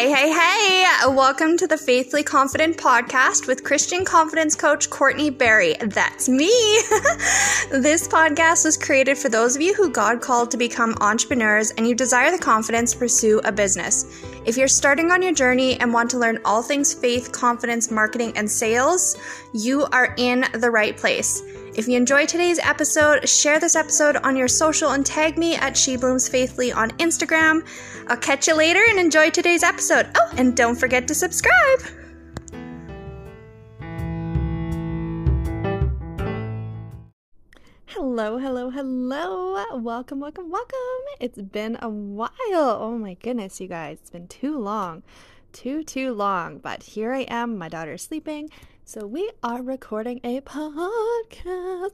Hey, welcome to the Faithfully Confident podcast with Christian confidence coach Courtney Berry. That's me. This podcast was created for those of you who God called to become entrepreneurs and you desire the confidence to pursue a business. If you're starting on your journey and want to learn all things faith, confidence, marketing, and sales, you are in the right place. If you enjoyed today's episode, share this episode on your social and tag me at SheBloomsFaithfully on Instagram. I'll catch you later and enjoy today's episode. Oh, and don't forget to subscribe. Hello. Welcome. It's been a while. Oh my goodness, you guys. It's been too long. Too long. But here I am. My daughter's sleeping. So we are recording a podcast.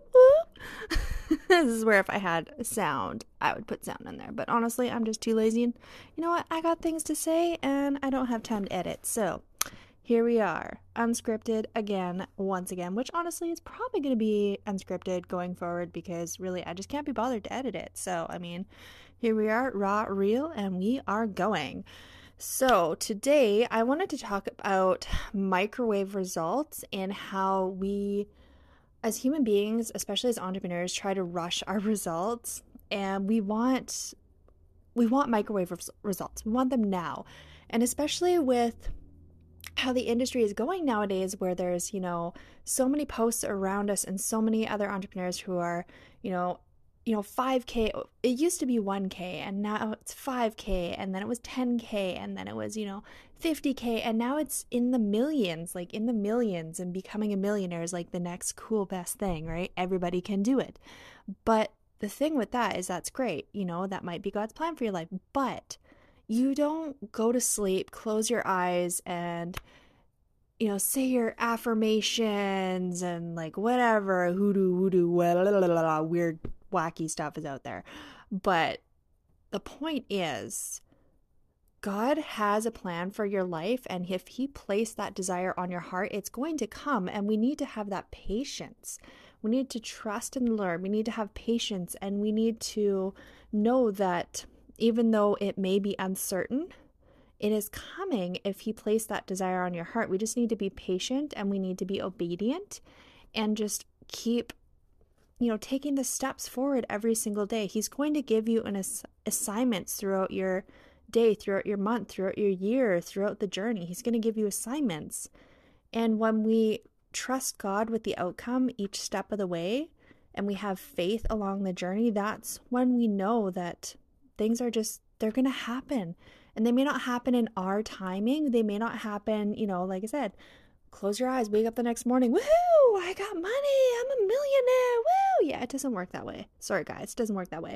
This is where if I had sound, I would put sound in there. But honestly, I'm just too lazy. And you know what? I got things to say and I don't have time to edit. So here we are, unscripted once again, which honestly is probably going to be unscripted going forward because really I just can't be bothered to edit it. So, I mean, here we are, raw, real, and we are going. So today I wanted to talk about microwave results and how we, as human beings, especially as entrepreneurs, try to rush our results, and we want microwave results. We want them now. And especially with how the industry is going nowadays, where there's, so many posts around us and so many other entrepreneurs who are, 5K, it used to be 1K and now it's 5K and then it was 10K and then it was, 50K and now it's in the millions, and becoming a millionaire is like the next cool best thing, right? Everybody can do it. But the thing with that is that's great. That might be God's plan for your life, but you don't go to sleep, close your eyes and, say your affirmations and like whatever hoodoo, weird wacky stuff is out there. But the point is, God has a plan for your life, and if He placed that desire on your heart, it's going to come, and we need to have that patience. We need to trust and learn. We need to have patience, and we need to know that even though it may be uncertain, it is coming if He placed that desire on your heart. We just need to be patient, and we need to be obedient, and just keep taking the steps forward every single day. He's going to give you assignments throughout your day, throughout your month, throughout your year, throughout the journey. He's going to give you assignments. And when we trust God with the outcome each step of the way, and we have faith along the journey, that's when we know that things are they're going to happen. And they may not happen in our timing. They may not happen, like I said, close your eyes, wake up the next morning, woohoo, I got money, I'm a millionaire, woo! Yeah, it doesn't work that way. Sorry, guys, it doesn't work that way.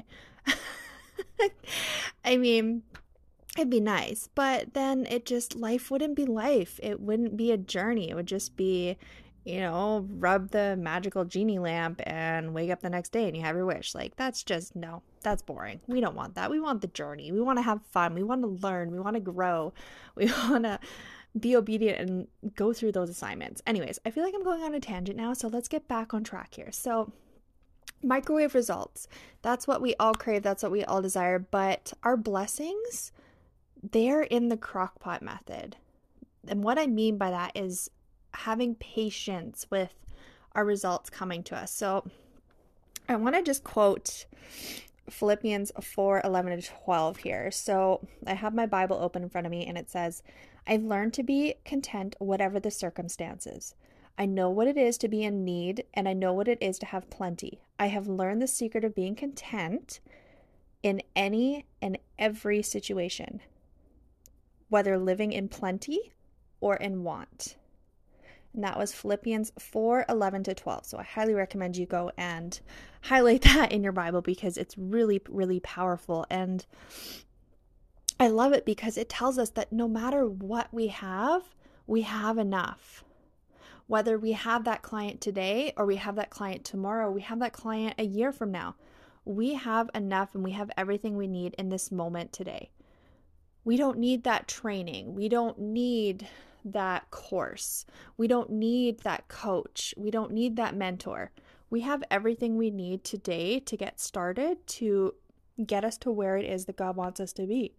I mean, it'd be nice, but then life wouldn't be life. It wouldn't be a journey. It would just be, rub the magical genie lamp and wake up the next day and you have your wish. Like, that's boring. We don't want that. We want the journey. We want to have fun. We want to learn. We want to grow. We want to be obedient and go through those assignments. Anyways, I feel like I'm going on a tangent now, so let's get back on track here. So microwave results, that's what we all crave, that's what we all desire, but our blessings, they're in the crockpot method. And what I mean by that is having patience with our results coming to us. So I want to just quote Philippians 4:11-12 here. So I have my Bible open in front of me and it says, I've learned to be content whatever the circumstances. I know what it is to be in need, and I know what it is to have plenty. I have learned the secret of being content in any and every situation, whether living in plenty or in want. And that was Philippians 4:11-12. So I highly recommend you go and highlight that in your Bible because it's really, really powerful. And I love it because it tells us that no matter what we have enough. Whether we have that client today or we have that client tomorrow, we have that client a year from now, we have enough and we have everything we need in this moment today. We don't need that training. We don't need that course. We don't need that coach. We don't need that mentor. We have everything we need today to get started, to get us to where it is that God wants us to be.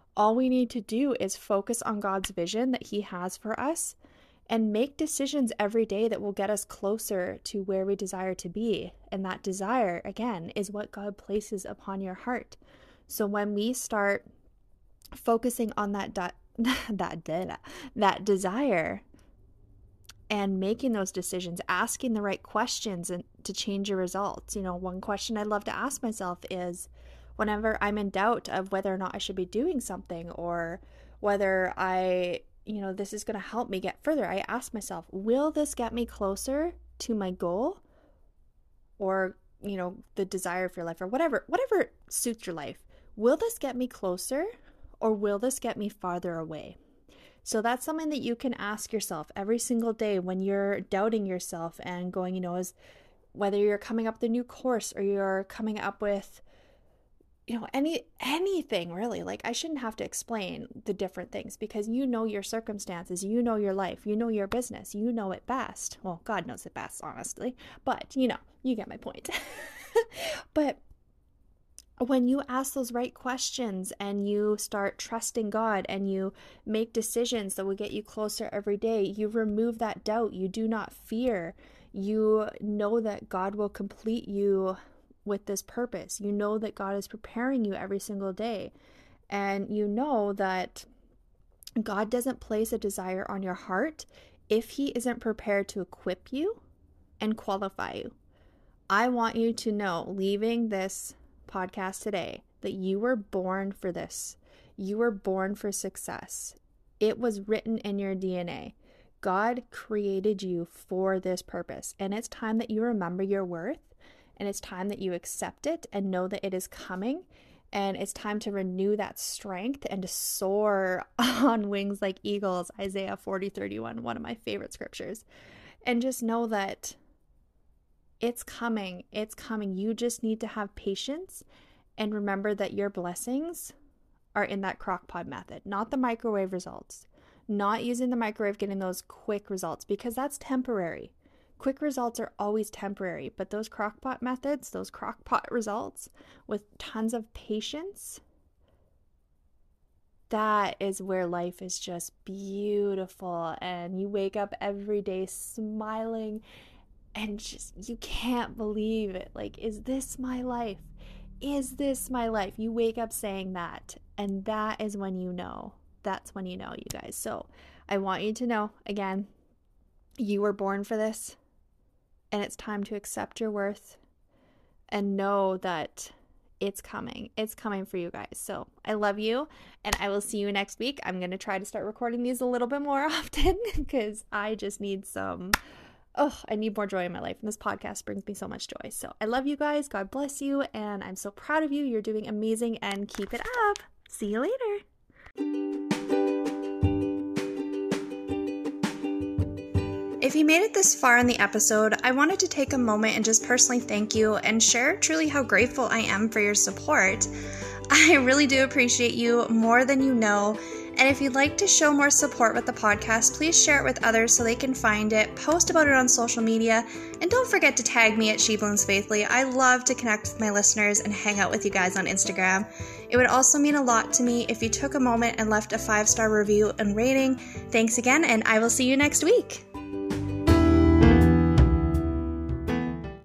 All we need to do is focus on God's vision that He has for us and make decisions every day that will get us closer to where we desire to be. And that desire, again, is what God places upon your heart. So when we start focusing on that desire and making those decisions, asking the right questions and to change your results. One question I love to ask myself is, whenever I'm in doubt of whether or not I should be doing something, or whether this is going to help me get further, I ask myself, will this get me closer to my goal, or, the desire for your life, or whatever suits your life? Will this get me closer, or will this get me farther away? So that's something that you can ask yourself every single day when you're doubting yourself and going, as whether you're coming up with a new course, or you're coming up with, anything really. Like, I shouldn't have to explain the different things, because your circumstances, your life, your business, it best. Well, God knows it best, honestly, but you get my point. But when you ask those right questions and you start trusting God and you make decisions that will get you closer every day, you remove that doubt. You do not fear. You know that God will complete you with this purpose. You know that God is preparing you every single day. And you know that God doesn't place a desire on your heart if He isn't prepared to equip you and qualify you. I want you to know, leaving this podcast today, that you were born for this. You were born for success. It was written in your DNA. God created you for this purpose, and it's time that you remember your worth, and it's time that you accept it and know that it is coming, and it's time to renew that strength and to soar on wings like eagles. Isaiah 40:31, one of my favorite scriptures. And just know that it's coming. It's coming. You just need to have patience and remember that your blessings are in that crock pot method, not the microwave results, not using the microwave, getting those quick results, because that's temporary. Quick results are always temporary, but those crock pot methods, those crock pot results with tons of patience, that is where life is just beautiful. And you wake up every day smiling and just, you can't believe it. Like, is this my life? Is this my life? You wake up saying that, and that is when you know. That's when you know, you guys. So I want you to know, again, you were born for this, and it's time to accept your worth and know that it's coming. It's coming for you guys. So I love you, and I will see you next week. I'm going to try to start recording these a little bit more often because I just need I need more joy in my life, and this podcast brings me so much joy. So I love you guys. God bless you, and I'm so proud of you. You're doing amazing, and keep it up. See you later. If you made it this far in the episode, I wanted to take a moment and just personally thank you and share truly how grateful I am for your support. I really do appreciate you more than you know. And if you'd like to show more support with the podcast, please share it with others so they can find it, post about it on social media, and don't forget to tag me at SheBlooms I love to connect with my listeners and hang out with you guys on Instagram. It would also mean a lot to me if you took a moment and left a 5-star review and rating. Thanks again, and I will see you next week.